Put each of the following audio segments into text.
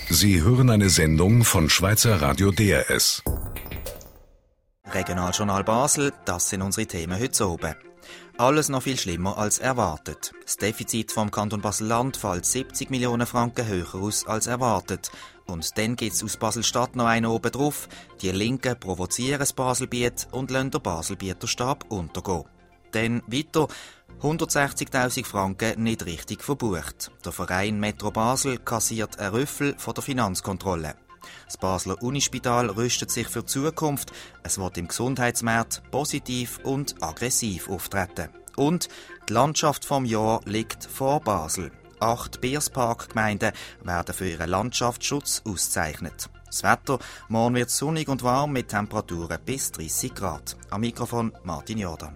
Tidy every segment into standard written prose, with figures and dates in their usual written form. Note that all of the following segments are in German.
Sie hören eine Sendung von Schweizer Radio DRS. Regionaljournal Basel, das sind unsere Themen heute oben. Alles noch viel schlimmer als erwartet. Das Defizit vom Kanton Basel-Land fällt 70 Millionen Franken höher aus als erwartet. Und dann gibt es aus Basel-Stadt noch einen oben drauf. Die Linken provozieren das Baselbiet und lassen den Baselbieter Stab untergehen. Dann weiter, 160'000 Franken nicht richtig verbucht. Der Verein Metro Basel kassiert einen Rüffel von der Finanzkontrolle. Das Basler Unispital rüstet sich für die Zukunft. Es wird im Gesundheitsmarkt positiv und aggressiv auftreten. Und die Landschaft vom Jahr liegt vor Basel. 8 Bierspark-Gemeinden werden für ihren Landschaftsschutz ausgezeichnet. Das Wetter, morgen wird sonnig und warm mit Temperaturen bis 30 Grad. Am Mikrofon Martin Jordan.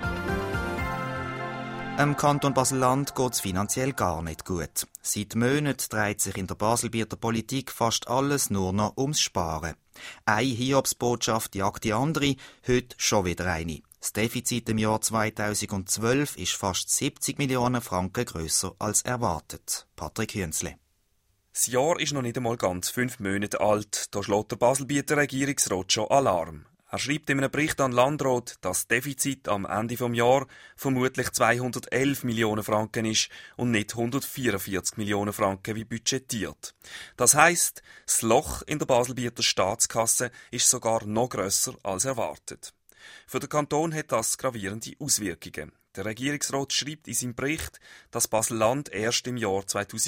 Im Kanton Basel-Land geht es finanziell gar nicht gut. Seit Monaten dreht sich in der Baselbieter Politik fast alles nur noch ums Sparen. Eine Hiobsbotschaft jagt die andere, heute schon wieder eine. Das Defizit im Jahr 2012 ist fast 70 Millionen Franken grösser als erwartet. Patrick Hünzle. Das Jahr ist noch nicht einmal ganz 5 Monate alt. Da schlägt der Baselbieter Regierungsrat schon Alarm. Er schreibt in einem Bericht an den Landrat, dass das Defizit am Ende des Jahres vermutlich 211 Millionen Franken ist und nicht 144 Millionen Franken wie budgetiert. Das heisst, das Loch in der Baselbieter Staatskasse ist sogar noch grösser als erwartet. Für den Kanton hat das gravierende Auswirkungen. Der Regierungsrat schreibt in seinem Bericht, dass Basel-Land erst im Jahr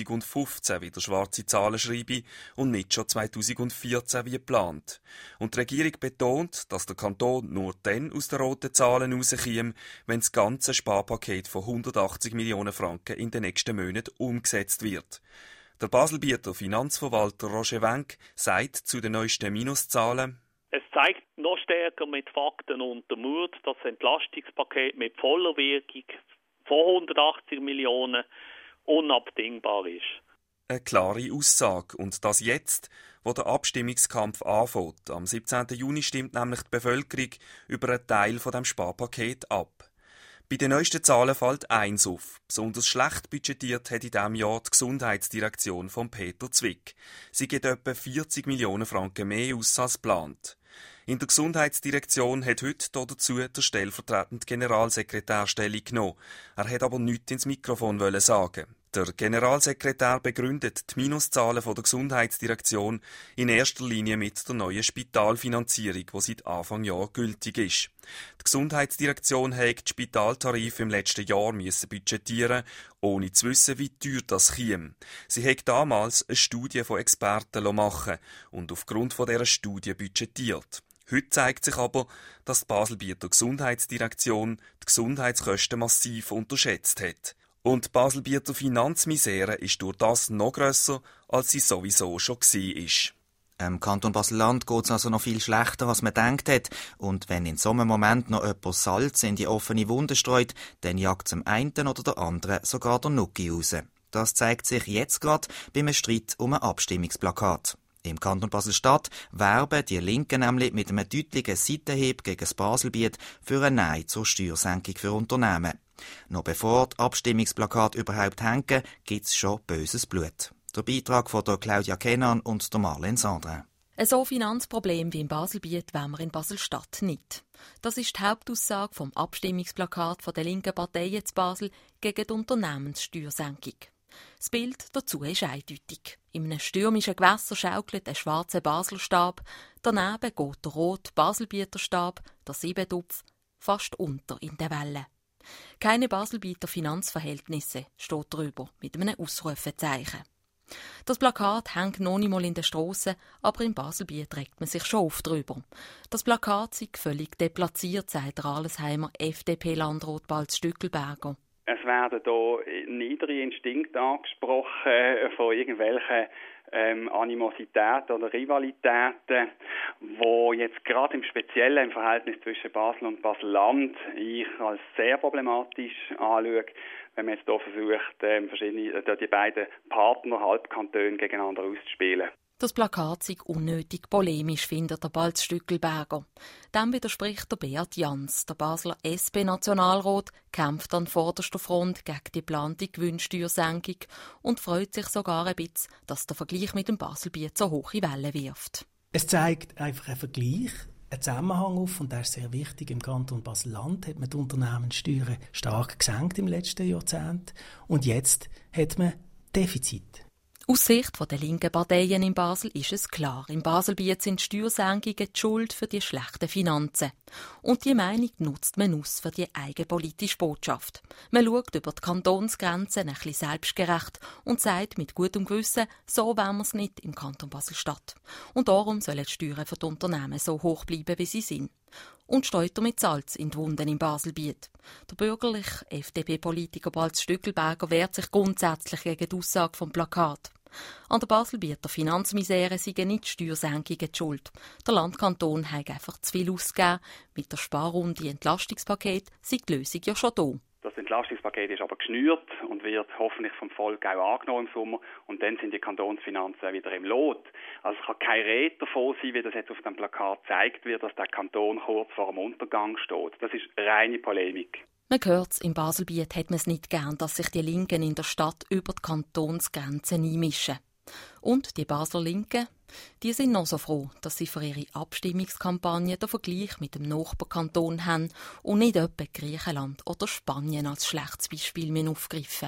2015 wieder schwarze Zahlen schreibe und nicht schon 2014 wie geplant. Und die Regierung betont, dass der Kanton nur dann aus den roten Zahlen rauskäme, wenn das ganze Sparpaket von 180 Millionen Franken in den nächsten Monaten umgesetzt wird. Der Baselbieter Finanzverwalter Roger Wenck sagt zu den neuesten Minuszahlen: Es zeigt noch stärker mit Fakten untermauert, dass das Entlastungspaket mit voller Wirkung von 180 Millionen unabdingbar ist. Eine klare Aussage. Und das jetzt, wo der Abstimmungskampf anfängt. Am 17. Juni stimmt nämlich die Bevölkerung über einen Teil von dem Sparpaket ab. Bei den neuesten Zahlen fällt eins auf. Besonders schlecht budgetiert hat in diesem Jahr die Gesundheitsdirektion von Peter Zwick. Sie gibt etwa 40 Millionen Franken mehr aus als geplant. In der Gesundheitsdirektion hat heute dazu der stellvertretende Generalsekretär Stellung genommen. Er hat aber nichts ins Mikrofon sagen. Der Generalsekretär begründet die Minuszahlen der Gesundheitsdirektion in erster Linie mit der neuen Spitalfinanzierung, die seit Anfang Jahr gültig ist. Die Gesundheitsdirektion hat die Spitaltarife im letzten Jahr budgetieren, ohne zu wissen, wie teuer das käme. Sie hat damals eine Studie von Experten machen und aufgrund von dieser Studie budgetiert. Heute zeigt sich aber, dass die Baselbieter Gesundheitsdirektion die Gesundheitskosten massiv unterschätzt hat. Und die Baselbieter Finanzmisere ist durch das noch grösser, als sie sowieso schon war. Im Kanton Basel-Land geht es also noch viel schlechter, als man gedacht hat. Und wenn in so einem Moment noch jemand Salz in die offene Wunde streut, dann jagt zum einen oder der anderen sogar der Nucki raus. Das zeigt sich jetzt gerade beim Streit um ein Abstimmungsplakat. Im Kanton Basel-Stadt werben die Linken nämlich mit einem deutlichen Seitenhieb gegen das Baselbiet für ein Nein zur Steuersenkung für Unternehmen. Noch bevor die Abstimmungsplakate überhaupt hängen, gibt es schon böses Blut. Der Beitrag von der Claudia Kenan und der Marlene Sandrin. So Finanzproblem wie im Baselbiet wollen wir in Basel-Stadt nicht. Das ist die Hauptaussage vom Abstimmungsplakat der linken Parteien zu Basel gegen die Unternehmenssteuersenkung. Das Bild dazu ist eindeutig. In einem stürmischen Gewässer schaukelt ein schwarzer Baselstab, daneben geht der rote Baselbieter Stab, der Siebentupf, fast unter in den Wellen. Keine Baselbieter Finanzverhältnisse steht drüber mit einem Ausrufezeichen. Das Plakat hängt noch nicht mal in der Strasse, aber im Baselbiet regt man sich schon oft drüber. Das Plakat sei völlig deplatziert, sagt der Allesheimer FDP-Landrat Balz Stückelberger. Es werden hier niedere Instinkte angesprochen von irgendwelchen Animositäten oder Rivalitäten, wo jetzt gerade im Speziellen im Verhältnis zwischen Basel und Basel-Land ich als sehr problematisch anschaue, wenn man jetzt hier versucht, die beiden Partner, Halbkantone gegeneinander auszuspielen. Das Plakat sei unnötig polemisch, findet der Balz Stückelberger. Dem widerspricht der Beat Jans. Der Basler SP-Nationalrat kämpft an vorderster Front gegen die geplante Gewinnsteuersenkung und freut sich sogar ein bisschen, dass der Vergleich mit dem Baselbiet so hohe Wellen wirft. Es zeigt einfach einen Vergleich, einen Zusammenhang auf, und der ist sehr wichtig. Im Kanton Basel-Land hat man die Unternehmenssteuern stark gesenkt im letzten Jahrzehnt und jetzt hat man Defizit. Aus Sicht der linken Parteien in Basel ist es klar, im Baselbiet sind Steuersenkungen die Schuld für die schlechten Finanzen. Und die Meinung nutzt man aus für die eigenpolitische Botschaft. Man schaut über die Kantonsgrenzen ein bisschen selbstgerecht und sagt mit gutem Gewissen, so wollen wir es nicht im Kanton Basel-Stadt. Und darum sollen die Steuern für die Unternehmen so hoch bleiben, wie sie sind. Und steht mit Salz in die Wunden im Baselbiet. Der bürgerliche FDP-Politiker Balz Stückelberger wehrt sich grundsätzlich gegen die Aussage vom Plakat. An der Baselbieter Finanzmisere seien nicht Steuersenkungen die Schuld. Der Landkanton hat einfach zu viel ausgegeben. Mit der Sparrunde Entlastungspaket sei die Lösung ja schon da. Das Entlastungspaket ist aber geschnürt und wird hoffentlich vom Volk auch angenommen im Sommer. Und dann sind die Kantonsfinanzen wieder im Lot. Also es kann kein Rede davon sein, wie das jetzt auf dem Plakat gezeigt wird, dass der Kanton kurz vor dem Untergang steht. Das ist reine Polemik. Man hört's, im Baselbiet hat man es nicht gern, dass sich die Linken in der Stadt über die Kantonsgrenzen einmischen. Und die Basler Linken, die sind noch so froh, dass sie für ihre Abstimmungskampagne den Vergleich mit dem Nachbarkanton haben und nicht etwa Griechenland oder Spanien als schlechtes Beispiel aufgreifen.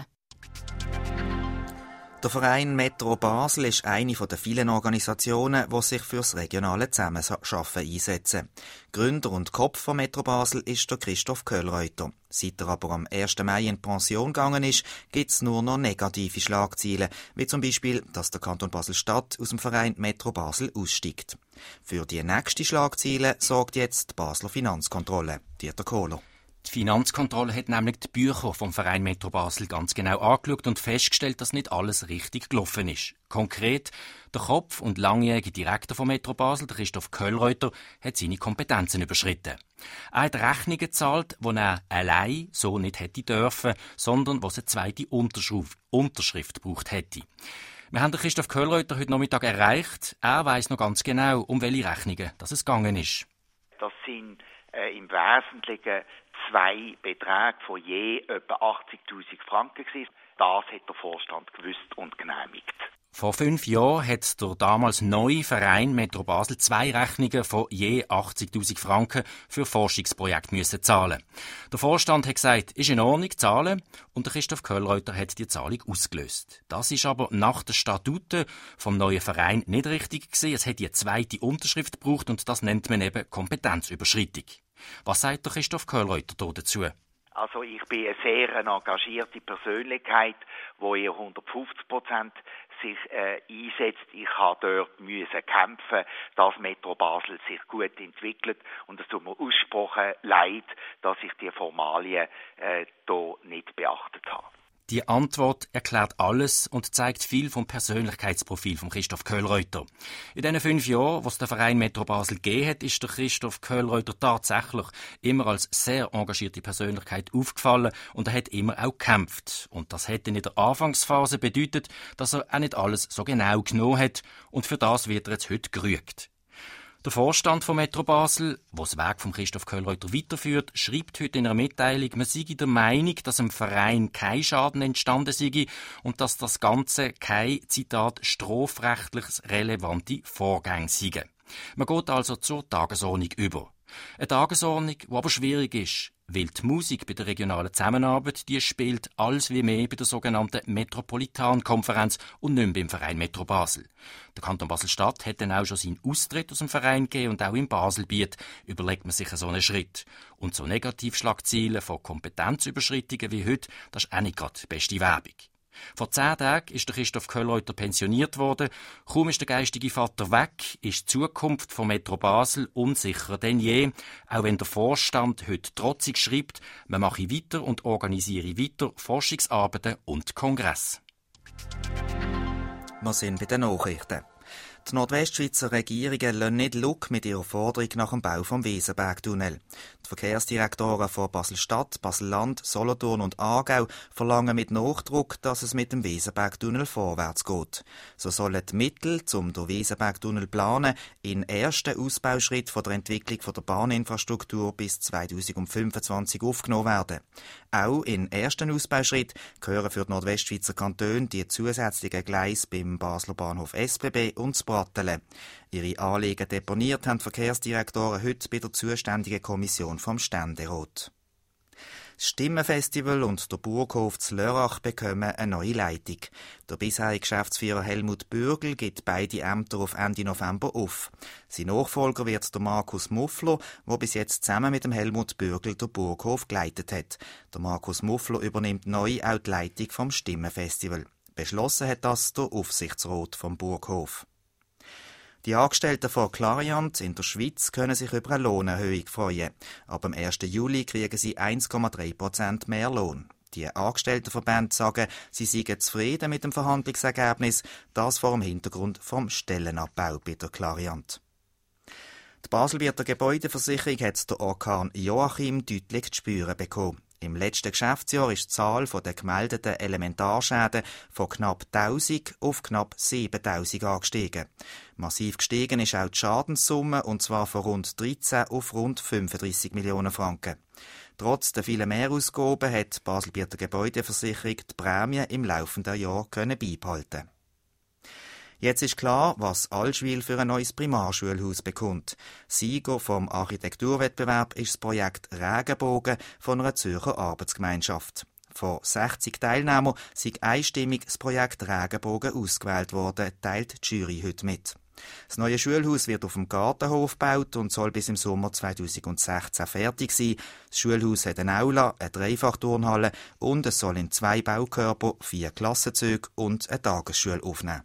Der Verein Metro Basel ist eine der vielen Organisationen, die sich für das regionale Zusammenarbeiten einsetzen. Gründer und Kopf von Metro Basel ist der Christoph Köhlreuter. Seit er aber am 1. Mai in Pension gegangen ist, gibt es nur noch negative Schlagzeilen, wie zum Beispiel, dass der Kanton Basel-Stadt aus dem Verein Metro Basel aussteigt. Für die nächste Schlagzeile sorgt jetzt die Basler Finanzkontrolle. Dieter Kohler. Die Finanzkontrolle hat nämlich die Bücher vom Verein Metro Basel ganz genau angeschaut und festgestellt, dass nicht alles richtig gelaufen ist. Konkret, der Kopf und langjährige Direktor von Metro Basel, Christoph Köhlreuter, hat seine Kompetenzen überschritten. Er hat Rechnungen gezahlt, die er allein so nicht hätte dürfen, sondern wo es eine zweite Unterschrift gebraucht hätte. Wir haben den Christoph Köhlreuter heute Nachmittag erreicht. Er weiss noch ganz genau, um welche Rechnungen es gegangen ist. Das sind im Wesentlichen 2 Beträge von je etwa 80'000 Franken gewesen. Das hat der Vorstand gewusst und genehmigt. Vor 5 Jahren hat der damals neue Verein Metro Basel 2 Rechnungen von je 80'000 Franken für Forschungsprojekte müssen zahlen. Der Vorstand hat gesagt, ist in Ordnung, zahlen, und der Christoph Köhlreuter hat die Zahlung ausgelöst. Das ist aber nach den Statuten vom neuen Verein nicht richtig gewesen. Es hat die zweite Unterschrift gebraucht und das nennt man eben Kompetenzüberschreitung. Was sagt der Christoph Köhlreuter dazu? Also ich bin eine sehr engagierte Persönlichkeit, die 150% sich einsetzt. Ich habe dort kämpfen, dass Metro Basel sich gut entwickelt, und es tut mir ausgesprochen leid, dass ich die Formalien hier nicht beachtet habe. Die Antwort erklärt alles und zeigt viel vom Persönlichkeitsprofil von Christoph Köhlreuter. In diesen 5 Jahren, wo es der Verein Metro Basel gegeben hat, ist der Christoph Köhlreuter tatsächlich immer als sehr engagierte Persönlichkeit aufgefallen und er hat immer auch gekämpft. Und das hätte in der Anfangsphase bedeutet, dass er auch nicht alles so genau genommen hat, und für das wird er jetzt heute gerügt. Der Vorstand von Metro Basel, der das Werk von Christoph Köhlreuter weiterführt, schreibt heute in einer Mitteilung, man sei der Meinung, dass im Verein kein Schaden entstanden sei und dass das Ganze kein, Zitat, strafrechtlich relevante Vorgänge sei. Man geht also zur Tagesordnung über. Eine Tagesordnung, die aber schwierig ist, weil die Musik bei der regionalen Zusammenarbeit, die spielt alles wie mehr bei der sogenannten Metropolitan-Konferenz und nicht mehr beim Verein Metro Basel. Der Kanton Basel-Stadt hat dann auch schon seinen Austritt aus dem Verein gegeben und auch im Baselbiet überlegt man sich so einen Schritt. Und so Negativschlagziele von Kompetenzüberschreitungen wie heute, das ist auch nicht gerade die beste Werbung. Vor 10 Tagen ist der Christoph Köhlreuter pensioniert worden. Kaum ist der geistige Vater weg, ist die Zukunft von Metro Basel unsicherer denn je, auch wenn der Vorstand heute trotzig schreibt, man mache weiter und organisiere weiter Forschungsarbeiten und Kongress. Wir sind bei den Nachrichten. Die Nordwestschweizer Regierungen lassen nicht Luck mit ihrer Forderung nach dem Bau vom Weserbergtunnel. Die Verkehrsdirektoren von Basel-Stadt, Basel-Land, Solothurn und Aargau verlangen mit Nachdruck, dass es mit dem Weserbergtunnel vorwärts geht. So sollen die Mittel, um den Weserbergtunnel zu planen, in ersten Ausbauschritt von der Entwicklung der Bahninfrastruktur bis 2025 aufgenommen werden. Auch in ersten Ausbauschritt gehören für die Nordwestschweizer Kantone die zusätzlichen Gleise beim Basler Bahnhof SBB und das Brattelen. Ihre Anliegen deponiert haben die Verkehrsdirektoren heute bei der zuständigen Kommission vom Ständerat. Das Stimmenfestival und der Burghof zu Lörrach bekommen eine neue Leitung. Der bisherige Geschäftsführer Helmut Bürgel gibt beide Ämter auf Ende November auf. Sein Nachfolger wird der Markus Muffler, der bis jetzt zusammen mit dem Helmut Bürgel den Burghof geleitet hat. Der Markus Muffler übernimmt neu auch die Leitung vom Stimmenfestival. Beschlossen hat das der Aufsichtsrat vom Burghof. Die Angestellten von Clariant in der Schweiz können sich über eine Lohnerhöhung freuen. Ab dem 1. Juli kriegen sie 1,3% mehr Lohn. Die Angestelltenverbände sagen, sie seien zufrieden mit dem Verhandlungsergebnis, das vor dem Hintergrund vom Stellenabbau bei der Clariant. Die Baselbieter Gebäudeversicherung hat der Orkan Joachim deutlich zu spüren bekommen. Im letzten Geschäftsjahr ist die Zahl der gemeldeten Elementarschäden von knapp 1000 auf knapp 7000 angestiegen. Massiv gestiegen ist auch die Schadenssumme, und zwar von rund 13 auf rund 35 Millionen Franken. Trotz der vielen Mehrausgaben hat die Baselbieter Gebäudeversicherung die Prämie im laufenden Jahr beibehalten. Jetzt ist klar, was Allschwil für ein neues Primarschulhaus bekommt. Sieger vom Architekturwettbewerb ist das Projekt Regenbogen von einer Zürcher Arbeitsgemeinschaft. Von 60 Teilnehmern sei einstimmig das Projekt Regenbogen ausgewählt worden, teilt die Jury heute mit. Das neue Schulhaus wird auf dem Gartenhof gebaut und soll bis im Sommer 2016 fertig sein. Das Schulhaus hat eine Aula, eine Dreifachturnhalle und es soll in 2 Baukörper, 4 Klassenzüge und eine Tagesschule aufnehmen.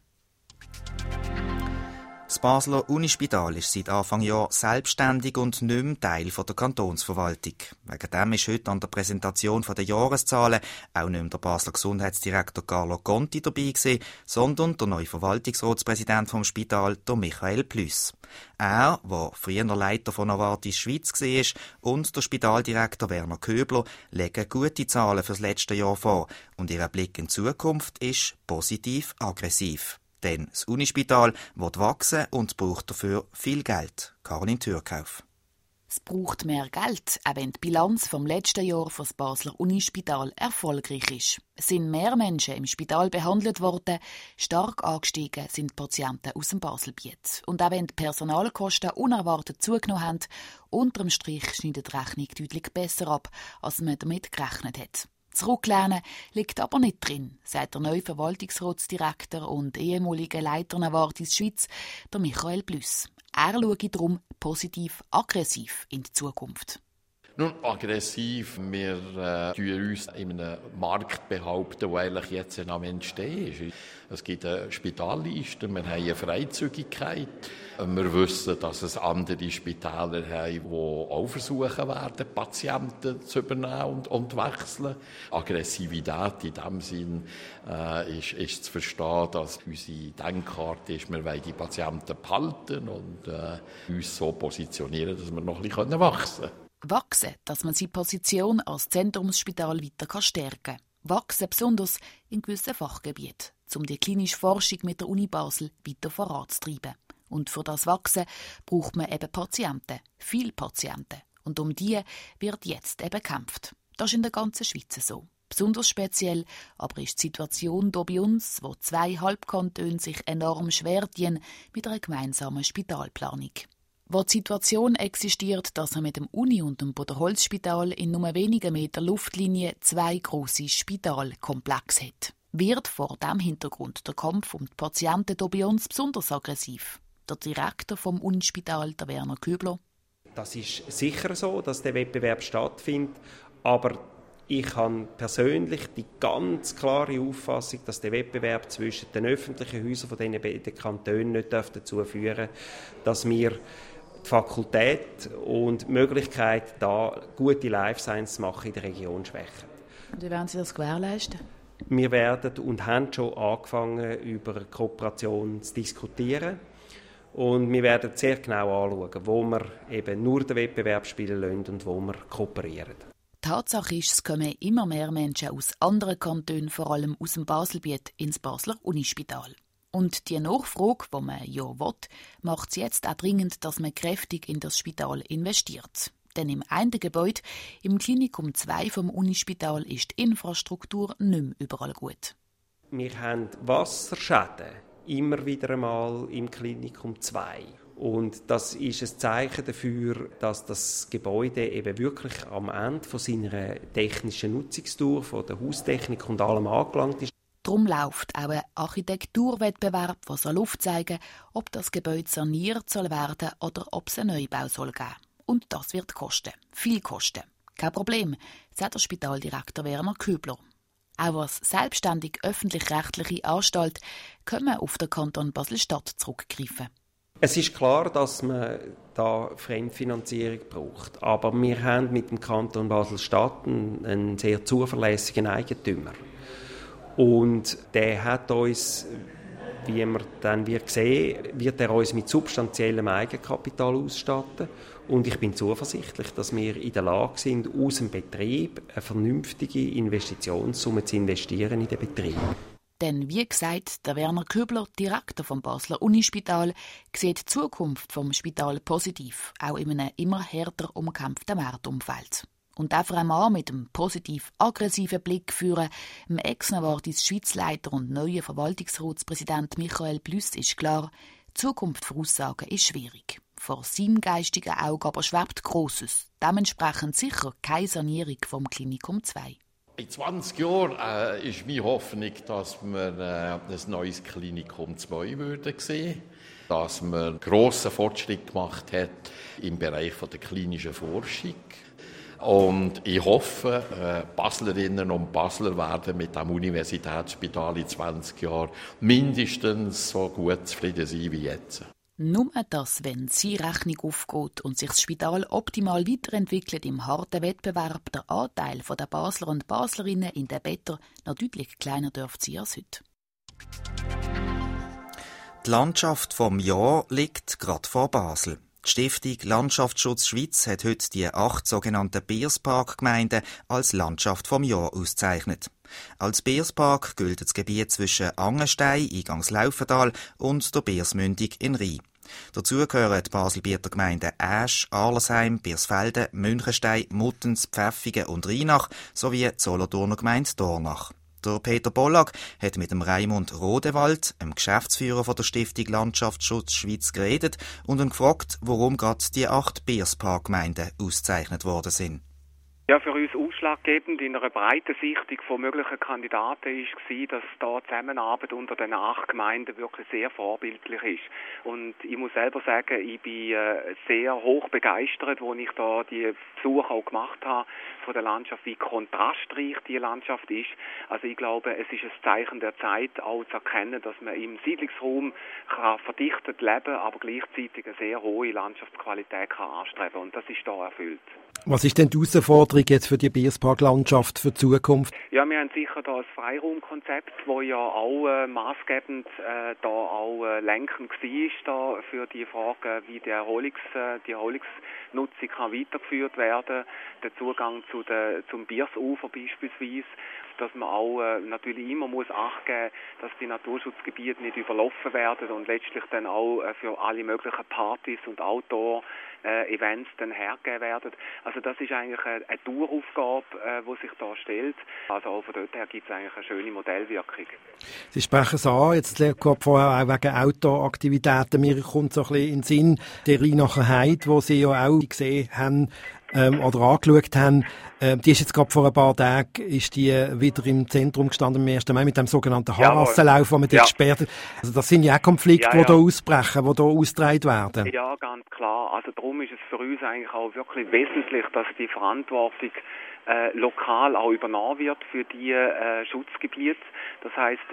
Das Basler Unispital ist seit Anfang Jahr selbstständig und nicht mehr Teil der Kantonsverwaltung. Wegen dem ist heute an der Präsentation der Jahreszahlen auch nicht mehr der Basler Gesundheitsdirektor Carlo Conti dabei gewesen, sondern der neue Verwaltungsratspräsident vom Spital, der Michael Plüss. Er, der früher Leiter von Novartis Schweiz war, und der Spitaldirektor Werner Köbler legen gute Zahlen für das letzte Jahr vor und ihr Blick in die Zukunft ist positiv-aggressiv. Denn das Unispital will wachsen und braucht dafür viel Geld. Caroline Türkauf. Es braucht mehr Geld, auch wenn die Bilanz vom letzten Jahr für das Basler Unispital erfolgreich ist. Es sind mehr Menschen im Spital behandelt worden, stark angestiegen sind die Patienten aus dem Baselbiet. Und auch wenn die Personalkosten unerwartet zugenommen haben, unterm Strich schneidet die Rechnung deutlich besser ab, als man damit gerechnet hat. Zurücklehnen liegt aber nicht drin, sagt der neue Verwaltungsratsdirektor und ehemalige Leiter Novartis Schweiz, der Michael Plüss. Er schaue darum positiv-aggressiv in die Zukunft. Nun, aggressiv, wir uns in einem Markt behaupten, der eigentlich jetzt am Entstehen ist. Es gibt eine Spitalliste, wir haben eine Freizügigkeit. Wir wissen, dass es andere Spitäler haben, die auch versuchen werden, Patienten zu übernehmen und wechseln. Aggressivität in dem Sinn ist zu verstehen, dass unsere Denkkarte ist, wir wollen die Patienten behalten und uns so positionieren, dass wir noch ein bisschen wachsen können. Wachsen, dass man seine Position als Zentrumsspital weiter stärken kann. Wachsen besonders in gewissen Fachgebieten, um die klinische Forschung mit der Uni Basel weiter voranzutreiben. Und für das Wachsen braucht man eben Patienten, viele Patienten. Und um die wird jetzt eben gekämpft. Das ist in der ganzen Schweiz so. Besonders speziell aber ist die Situation hier bei uns, wo 2 Halbkantone sich enorm schwer tun mit einer gemeinsamen Spitalplanung. Wo die Situation existiert, dass man mit dem Uni- und dem Bodenholzspital in nur wenigen Meter Luftlinie 2 grosse Spitalkomplexe hat. Wird vor diesem Hintergrund der Kampf um die Patienten hier bei uns besonders aggressiv? Der Direktor vom Unispital, der Werner Köbler. Das ist sicher so, dass der Wettbewerb stattfindet, aber ich habe persönlich die ganz klare Auffassung, dass der Wettbewerb zwischen den öffentlichen Häusern von diesen beiden Kantonen nicht dazu führen darf, dass wir die Fakultät und die Möglichkeit, da gute Life Science zu machen, in der Region schwächen. Und wie werden Sie das gewährleisten? Wir werden und haben schon angefangen, über Kooperation zu diskutieren. Und wir werden sehr genau anschauen, wo wir eben nur den Wettbewerb spielen lassen und wo wir kooperieren. Tatsache ist, es kommen immer mehr Menschen aus anderen Kantonen, vor allem aus dem Baselbiet, ins Basler Unispital. Und die Nachfrage, die man ja will, macht es jetzt auch dringend, dass man kräftig in das Spital investiert. Denn im einen Gebäude, im Klinikum 2 vom Unispital, ist die Infrastruktur nicht mehr überall gut. Wir haben Wasserschäden immer wieder einmal im Klinikum 2. Und das ist ein Zeichen dafür, dass das Gebäude eben wirklich am Ende von seiner technischen Nutzungstour, von der Haustechnik und allem angelangt ist. Darum läuft auch ein Architekturwettbewerb, der soll aufzeigen, ob das Gebäude saniert soll werden oder ob es einen Neubau soll geben. Und das wird kosten. Viel kosten. Kein Problem, sagt der Spitaldirektor Werner Köbler. Auch als selbstständig öffentlich-rechtliche Anstalt können wir auf den Kanton Basel-Stadt zurückgreifen. Es ist klar, dass man da Fremdfinanzierung braucht. Aber wir haben mit dem Kanton Basel-Stadt einen sehr zuverlässigen Eigentümer. Und der hat uns, wie man dann sehen wird er uns mit substanziellem Eigenkapital ausstatten. Und ich bin zuversichtlich, dass wir in der Lage sind, aus dem Betrieb eine vernünftige Investitionssumme zu investieren in den Betrieb. Denn wie gesagt, der Werner Köbler, Direktor vom Basler Unispital, sieht die Zukunft vom Spital positiv, auch in einem immer härter umkämpften Marktumfeld. Und auch für einen Mann mit einem positiv-aggressiven Blick führen, dem Ex-Novartis Schweizleiter und neuen Verwaltungsratspräsident Michael Plüss ist klar, die Zukunft voraussagen ist schwierig. Vor seinem geistigen Auge aber schwebt Grosses. Dementsprechend sicher keine Sanierung vom Klinikum 2. In 20 Jahren ist meine Hoffnung, dass wir ein neues Klinikum 2 würden sehen, dass man grossen Fortschritt gemacht hat im Bereich der klinischen Forschung. Und ich hoffe, Baslerinnen und Basler werden mit dem Universitätsspital in 20 Jahren mindestens so gut zufrieden sein wie jetzt. Nur das, wenn die Rechnung aufgeht und sich das Spital optimal weiterentwickelt im harten Wettbewerb, der Anteil der Basler und Baslerinnen in den Betten noch deutlich kleiner dürfte sein als heute. Die Landschaft vom Jahr liegt gerade vor Basel. Die Stiftung Landschaftsschutz Schweiz hat heute die 8 sogenannten Bierspark-Gemeinden als Landschaft vom Jahr ausgezeichnet. Als Bierspark gilt das Gebiet zwischen Angenstein, eingangs Laufental, und der Biersmündung in Rhein. Dazu gehören die Baselbieter Gemeinden Aesch, Arlesheim, Biersfelden, Münchenstein, Muttens, Pfäffigen und Rheinach sowie die Solothurner Gemeinde Dornach. Der Peter Bollag hat mit dem Raimund Rodewald, dem Geschäftsführer von der Stiftung Landschaftsschutz Schweiz, geredet und ihn gefragt, warum gerade die 8 Bierspark-Gemeinden ausgezeichnet worden sind. Ja, für uns ausschlaggebend in einer breiten Sichtung von möglichen Kandidaten war, dass da die Zusammenarbeit unter den 8 Gemeinden wirklich sehr vorbildlich ist. Und ich muss selber sagen, ich bin sehr hoch begeistert, als ich da die Besuche auch gemacht habe von der Landschaft, wie kontrastreich die Landschaft ist. Also ich glaube, es ist ein Zeichen der Zeit, auch zu erkennen, dass man im Siedlungsraum kann verdichtet leben, aber gleichzeitig eine sehr hohe Landschaftsqualität kann anstreben. Und das ist da erfüllt. Was ist denn die Herausforderung jetzt für die Bierspark-Landschaft für die Zukunft? Ja, wir haben sicher da ein Freiraumkonzept, das ja auch maßgebend da auch lenkend war da für die Frage, wie die Erholungsnutzung kann weitergeführt werden, der Zugang zum Biersufer beispielsweise, dass man auch natürlich immer muss Acht geben, dass die Naturschutzgebiete nicht überlaufen werden und letztlich dann auch für alle möglichen Partys und Outdoor-Events dann hergegeben werden. Also das ist eigentlich eine Daueraufgabe, die sich da stellt. Also auch von dort her gibt es eigentlich eine schöne Modellwirkung. Sie sprechen es an, jetzt gerade vorher auch wegen Outdoor-Aktivitäten. Mir kommt so ein bisschen in den Sinn der Rheinacher Heide, wo Sie ja auch gesehen haben, oder angeschaut haben, die ist jetzt gerade vor ein paar Tagen ist die wieder im Zentrum gestanden, am 1. Mai, mit dem sogenannten Harassenlauf, den man dort gesperrt hat. Also das sind ja auch Konflikte, die da ausbrechen, die da ausgetragen werden. Ja, ganz klar. Also darum ist es für uns eigentlich auch wirklich wesentlich, dass die Verantwortung lokal auch übernommen wird für die Schutzgebiete. Das heisst,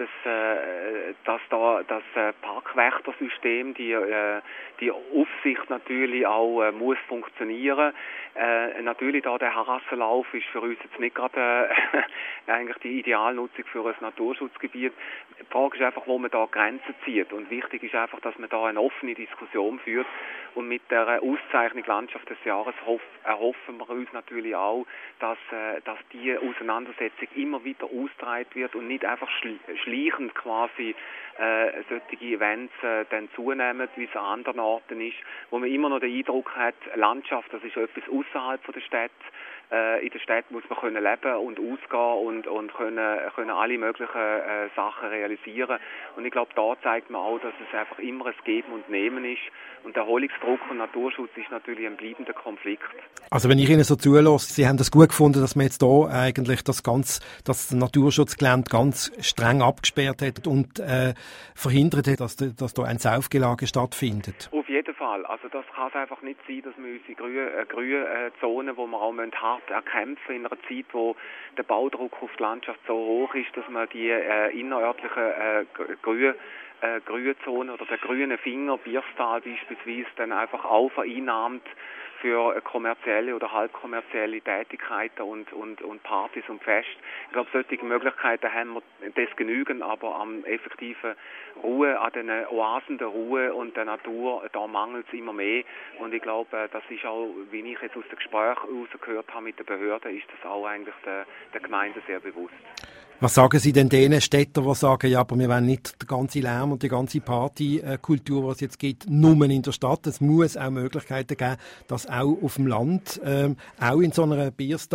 dass da das Parkwächtersystem, die Aufsicht natürlich auch muss funktionieren. Natürlich da der Harassenlauf ist für uns jetzt nicht gerade eigentlich die Idealnutzung für ein Naturschutzgebiet. Die Frage ist einfach, wo man da Grenzen zieht. Und wichtig ist einfach, dass man da eine offene Diskussion führt. Und mit der Auszeichnung Landschaft des Jahres erhoffen wir uns natürlich auch, dass die Auseinandersetzung immer wieder ausgetragen wird und nicht einfach schleichend quasi solche Events dann zunehmen, wie es an anderen Orten ist, wo man immer noch den Eindruck hat, Landschaft, das ist etwas außerhalb der Stadt. In der Stadt muss man können leben und ausgehen und können alle möglichen Sachen realisieren. Und ich glaube, da zeigt man auch, dass es einfach immer ein Geben und Nehmen ist. Und der Erholungsdruck und Naturschutz ist natürlich ein bleibender Konflikt. Also wenn ich Ihnen so zulasse, Sie haben das gut gefunden, dass man jetzt hier eigentlich das Naturschutzgelände ganz streng abgesperrt hat und verhindert hat, dass da ein Saufgelage stattfindet. Auf jeden Fall. Also das kann es einfach nicht sein, dass wir unsere grüne Zone, wo wir auch hart erkämpfen in einer Zeit, wo der Baudruck auf die Landschaft so hoch ist, dass man die innerörtlichen Grünzone oder der grüne Finger, Bierstal beispielsweise, dann einfach auch vereinnahmt für kommerzielle oder halbkommerzielle Tätigkeiten und Partys und Feste. Ich glaube, solche Möglichkeiten haben wir das genügend, aber am effektiven Ruhe, an den Oasen der Ruhe und der Natur, da mangelt es immer mehr. Und ich glaube, das ist auch, wie ich jetzt aus dem Gespräch herausgehört habe mit den Behörden, ist das auch eigentlich der Gemeinde sehr bewusst. Was sagen Sie denn denen Städter, die sagen, ja, aber wir wollen nicht den ganzen Lärm und die ganze Partykultur, die es jetzt gibt, nur in der Stadt. Es muss auch Möglichkeiten geben, dass auch auf dem Land, auch in so einer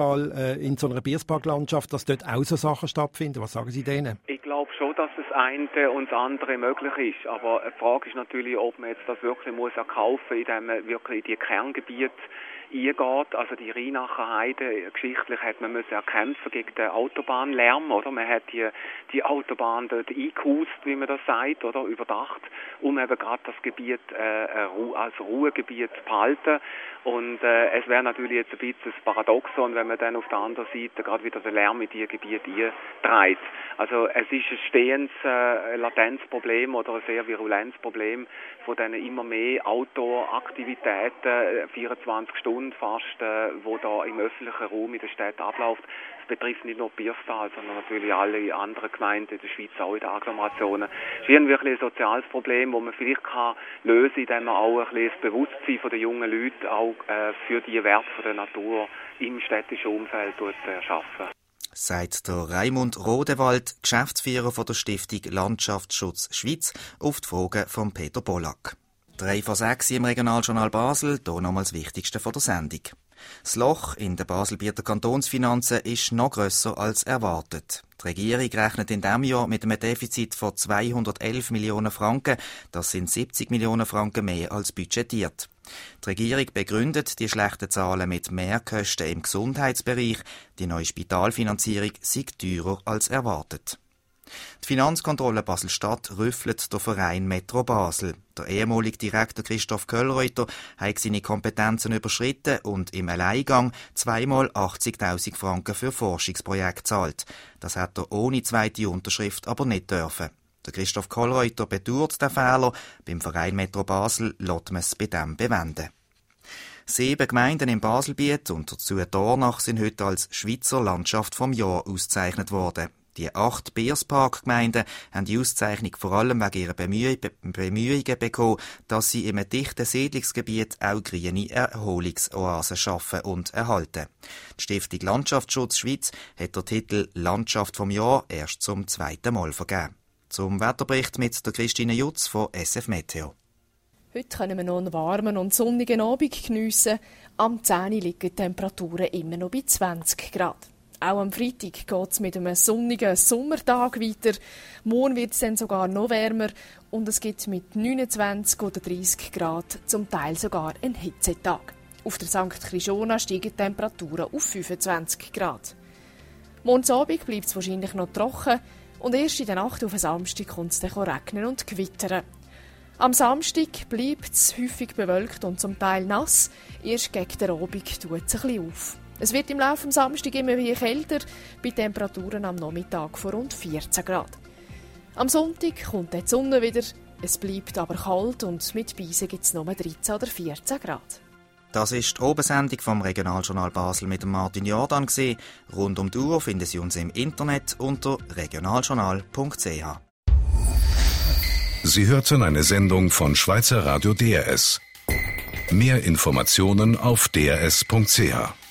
Biersparklandschaft, dass dort auch so Sachen stattfinden. Was sagen Sie denen? Ich glaube schon, dass das eine und das andere möglich ist. Aber die Frage ist natürlich, ob man jetzt das wirklich muss erkaufen, indem man wirklich in die Kerngebiete eingeht. Also die Rheinacher Heide, geschichtlich hat man müssen erkämpfen gegen den Autobahnlärm, oder? Man hat die Autobahn dort eingehust, wie man das sagt, oder? Überdacht, um eben gerade das Gebiet als Ruhegebiet zu behalten. Und es wäre natürlich jetzt ein bisschen das Paradoxon, wenn man dann auf der anderen Seite gerade wieder den Lärm in diese Gebiete eintreibt. Also es ist ein stehendes Latenzproblem oder ein sehr virulentes Problem von diesen immer mehr Outdoor-Aktivitäten, 24 Stunden fast, wo da im öffentlichen Raum in der Stadt abläuft. Es betrifft nicht nur Bierstal, sondern natürlich alle anderen Gemeinden in der Schweiz, auch in den Agglomerationen. Es ist wirklich ein soziales Problem, das man vielleicht kann lösen, indem man auch ein bisschen das Bewusstsein der jungen Leute auch für die Werte der Natur im städtischen Umfeld schaffen. Sagt der Raimund Rodewald, Geschäftsführer von der Stiftung Landschaftsschutz Schweiz, auf die Fragen von Peter Pollack. 3:06 im Regionaljournal Basel, hier nochmals das Wichtigste von der Sendung. Das Loch in den Baselbieter Kantonsfinanzen ist noch grösser als erwartet. Die Regierung rechnet in diesem Jahr mit einem Defizit von 211 Millionen Franken. Das sind 70 Millionen Franken mehr als budgetiert. Die Regierung begründet die schlechten Zahlen mit Mehrkosten im Gesundheitsbereich. Die neue Spitalfinanzierung sei teurer als erwartet. Die Finanzkontrolle Basel-Stadt rüffelt der Verein Metro Basel. Der ehemalige Direktor Christoph Köllreuter hat seine Kompetenzen überschritten und im Alleingang zweimal 80.000 Franken für Forschungsprojekte gezahlt. Das hat er ohne zweite Unterschrift aber nicht dürfen. Der Christoph Köllreuter bedauert den Fehler. Beim Verein Metro Basel lässt man es bei dem bewenden. 7 Gemeinden im Baselbiet und dazu Dornach sind heute als Schweizer Landschaft vom Jahr ausgezeichnet worden. Die 8 Bierspark-Gemeinden haben die Auszeichnung vor allem wegen ihrer Bemühungen bekommen, dass sie in einem dichten Siedlungsgebiet auch grüne Erholungsoasen schaffen und erhalten. Die Stiftung Landschaftsschutz Schweiz hat den Titel Landschaft vom Jahr erst zum 2. Mal vergeben. Zum Wetterbericht mit der Christine Jutz von SF Meteo. Heute können wir noch einen warmen und sonnigen Abend geniessen. Am 10 liegen die Temperaturen immer noch bei 20 Grad. Auch am Freitag geht es mit einem sonnigen Sommertag weiter. Morgen wird es dann sogar noch wärmer und es gibt mit 29 oder 30 Grad zum Teil sogar einen Hitzetag. Auf der St. Chrischona steigen die Temperaturen auf 25 Grad. Morgen Abend bleibt es wahrscheinlich noch trocken und erst in der Nacht auf den Samstag kommt es dann regnen und gewittern. Am Samstag bleibt es häufig bewölkt und zum Teil nass. Erst gegen den Abend tut es ein bisschen auf. Es wird im Laufe des Samstags immer wieder kälter, bei Temperaturen am Nachmittag von rund 14 Grad. Am Sonntag kommt die Sonne wieder, es bleibt aber kalt und mit Beisen gibt es nur 13 oder 14 Grad. Das ist die Obersendung vom Regionaljournal Basel mit Martin Jordan. Rund um die Uhr finden Sie uns im Internet unter regionaljournal.ch. Sie hörten eine Sendung von Schweizer Radio DRS. Mehr Informationen auf drs.ch.